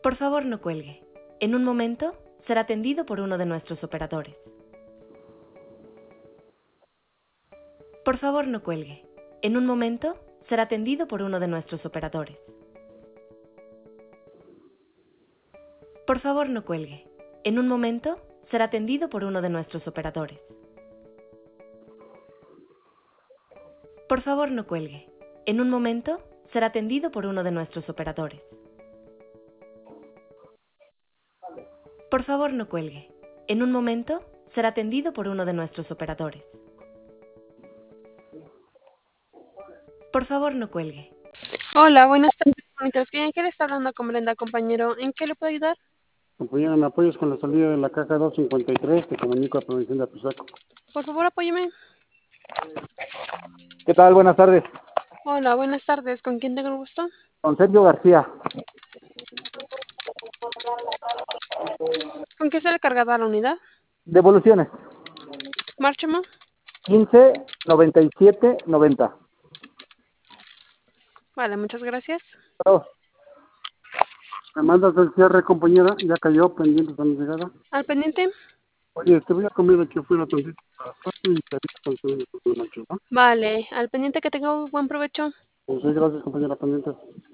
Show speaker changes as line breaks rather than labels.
Por favor, no cuelgue. En un momento será atendido por uno de nuestros operadores. Por favor, no cuelgue. En un momento será atendido por uno de nuestros operadores. Por favor, no cuelgue. En un momento será atendido por uno de nuestros operadores. Por favor, no cuelgue. En un momento será atendido por uno de nuestros operadores. Por favor, no cuelgue. En un momento será atendido por uno de nuestros operadores. Por favor, no cuelgue.
Hola, buenas tardes. Mientras que le está hablando con Brenda, compañero, ¿en qué le puedo ayudar?
Compañera, ¿me apoyas con la salida de la caja 253? Te comunico a Prevención de Apizaco.
Por favor, apóyeme.
¿Qué tal? Buenas tardes.
Hola, buenas tardes. ¿Con quién tengo el gusto?
Con Sergio García.
¿Con qué sale cargada la unidad?
Devoluciones.
Márchamo.
15 97 90.
Vale, muchas gracias.
Me mandas el cierre, compañera. Ya cayó, pendiente de mi llegada.
Al pendiente.
Oye, te voy a comer aquí afuera tantito para atrás y te aviso cuando te de noche, ¿no?
Vale, al pendiente, que tenga buen provecho.
Pues sí, gracias, compañera, pendiente.